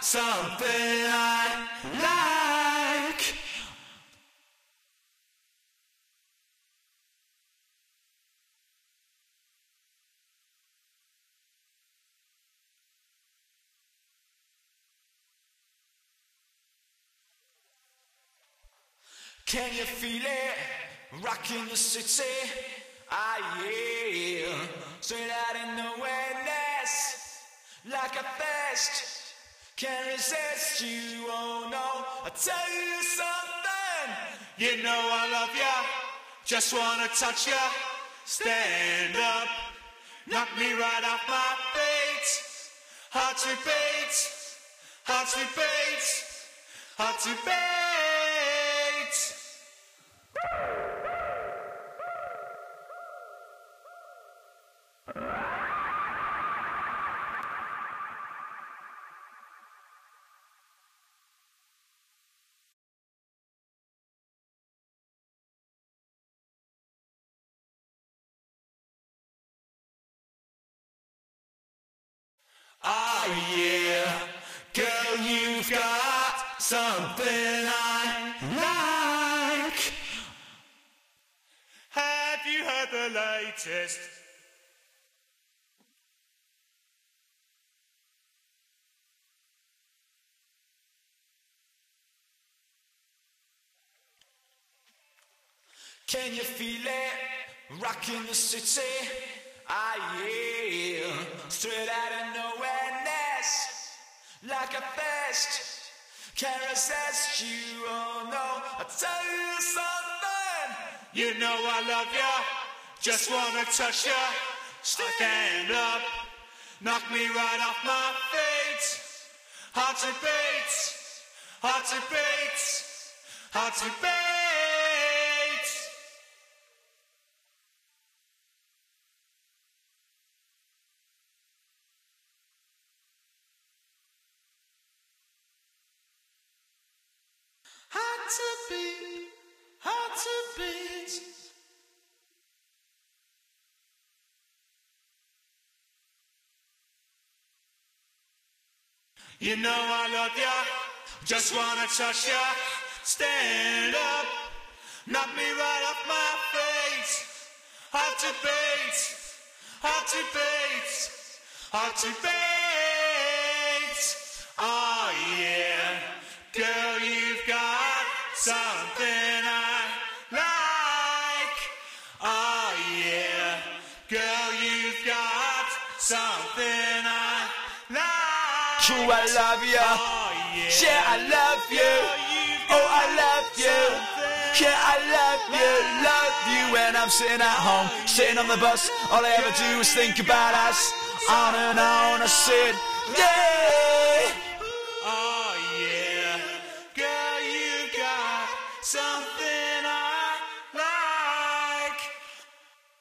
something I like. Can you feel it? Rocking the city. Ah, yeah. Straight out in the awareness. Like a fest. Can't resist you, oh no. I'll tell you something. You know I love ya. Just wanna touch ya. Stand up. Knock me right off my feet. Hard to beat. Hard to beat. Hard to beat. Oh yeah, girl, you've got something I like. Have you heard the latest? Can you feel it? Rocking the city. Ah yeah, straight out of nowhereness, like a fest. Can't resist you, oh no. I'll tell you something. You know I love ya. Just wanna touch ya. Stand up, knock me right off my feet. Hard to beat, hard to beat, hard to beat. Hard to beat, hard to beat. You know I love ya, just wanna touch ya. Stand up, knock me right off my feet. Hard to beat, hard to beat, hard to beat. Oh yeah, girl, you've got something I like. Oh yeah, girl, you've got something I like. True, I love you. Oh yeah, Yeah, I love you. Oh, I love you. Yeah, I love you when I'm sitting at home, sitting on the bus. All I ever do is think about us. On and on I said, yeah. oh yeah, girl, you got something I like.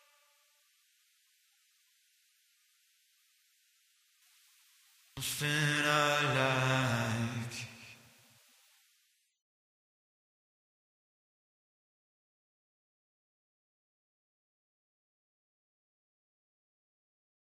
Something